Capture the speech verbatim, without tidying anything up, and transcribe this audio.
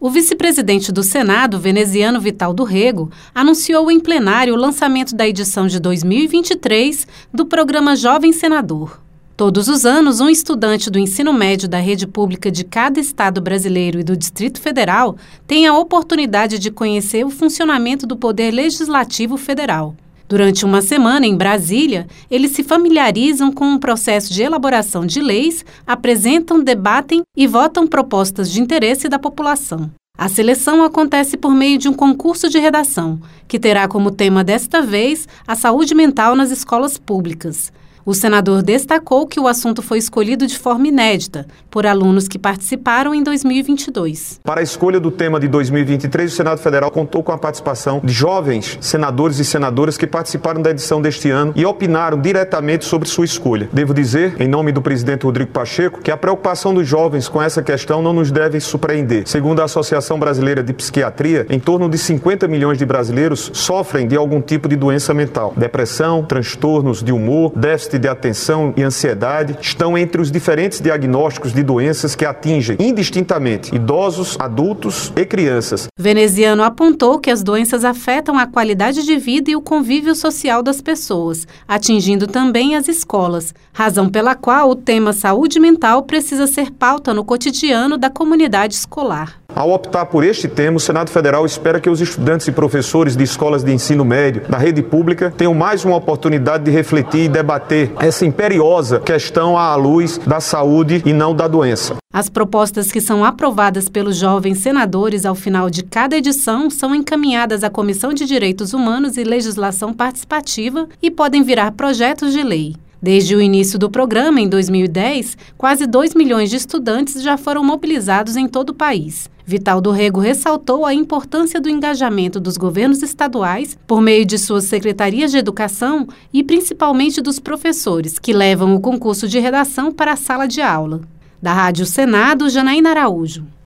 O vice-presidente do Senado, veneziano Vital do Rego, anunciou em plenário o lançamento da edição de dois mil e vinte e três do programa Jovem Senador. Todos os anos, um estudante do ensino médio da rede pública de cada estado brasileiro e do Distrito Federal tem a oportunidade de conhecer o funcionamento do Poder Legislativo Federal. Durante uma semana em Brasília, eles se familiarizam com um processo de elaboração de leis, apresentam, debatem e votam propostas de interesse da população. A seleção acontece por meio de um concurso de redação, que terá como tema desta vez a saúde mental nas escolas públicas. O senador destacou que o assunto foi escolhido de forma inédita por alunos que participaram em dois mil e vinte e dois. Para a escolha do tema de dois mil e vinte e três, o Senado Federal contou com a participação de jovens senadores e senadoras que participaram da edição deste ano e opinaram diretamente sobre sua escolha. Devo dizer, em nome do presidente Rodrigo Pacheco, que a preocupação dos jovens com essa questão não nos deve surpreender. Segundo a Associação Brasileira de Psiquiatria, em torno de cinquenta milhões de brasileiros sofrem de algum tipo de doença mental. Depressão, transtornos de humor, déficit de atenção e ansiedade estão entre os diferentes diagnósticos de doenças que atingem indistintamente idosos, adultos e crianças. Veneziano apontou que as doenças afetam a qualidade de vida e o convívio social das pessoas, atingindo também as escolas, razão pela qual o tema saúde mental precisa ser pauta no cotidiano da comunidade escolar. Ao optar por este tema, o Senado Federal espera que os estudantes e professores de escolas de ensino médio da rede pública tenham mais uma oportunidade de refletir e debater essa imperiosa questão à luz da saúde e não da doença. As propostas que são aprovadas pelos jovens senadores ao final de cada edição são encaminhadas à Comissão de Direitos Humanos e Legislação Participativa e podem virar projetos de lei. Desde o início do programa, em dois mil e dez, quase dois milhões de estudantes já foram mobilizados em todo o país. Vital do Rego ressaltou a importância do engajamento dos governos estaduais por meio de suas secretarias de educação e principalmente dos professores, que levam o concurso de redação para a sala de aula. Da Rádio Senado, Janaína Araújo.